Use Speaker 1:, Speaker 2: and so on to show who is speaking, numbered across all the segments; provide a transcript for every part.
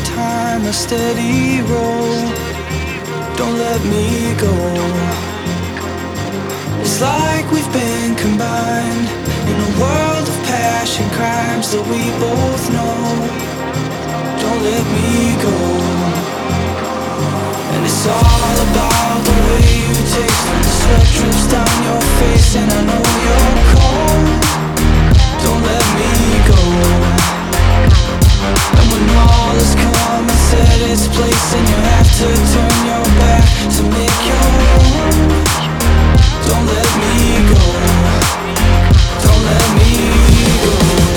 Speaker 1: time, a steady roll. Don't let me go. It's like we've been combined in a world of passion, crimes that we both know. Don't let me go. And it's all about the way you taste when the sweat drips down your face and I know you're cold. Don't let me go. And when all has come and set its place and you have to turn your back to make your own, don't let me go. Don't let me go.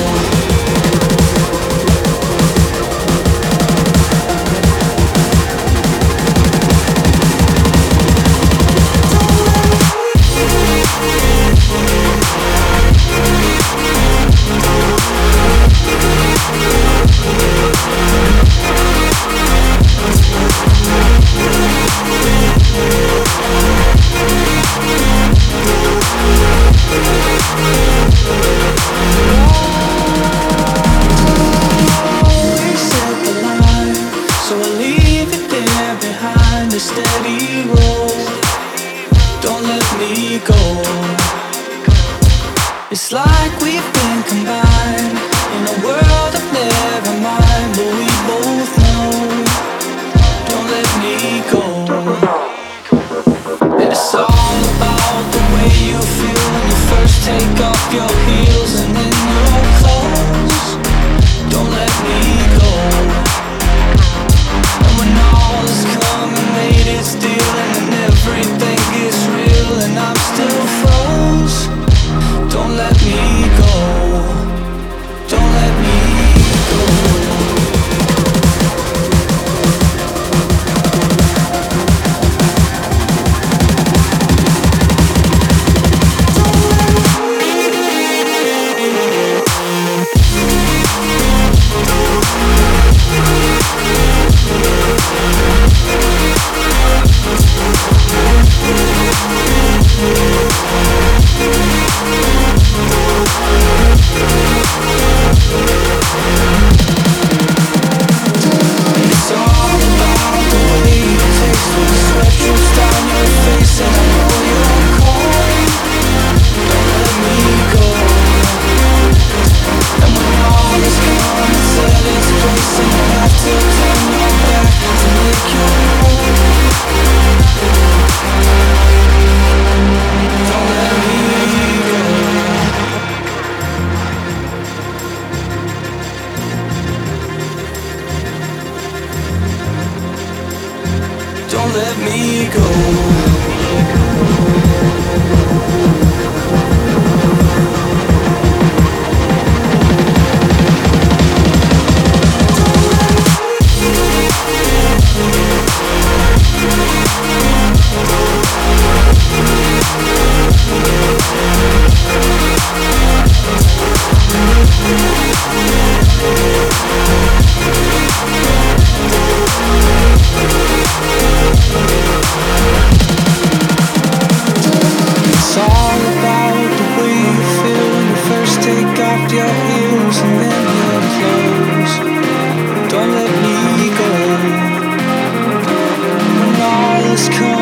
Speaker 1: Steady roll. Don't let me go. It's like we've been combined in a world of never mind, but we both know. Don't let me go. And it's all about the way you feel when you first take off your heels and then your clothes. Don't let me go. And when all is come and made its deal and everything gets real and I'm still froze, don't let me go. Don't let me go. Don't let me go. Your heels and then your clothes. Don't let me go. When all is come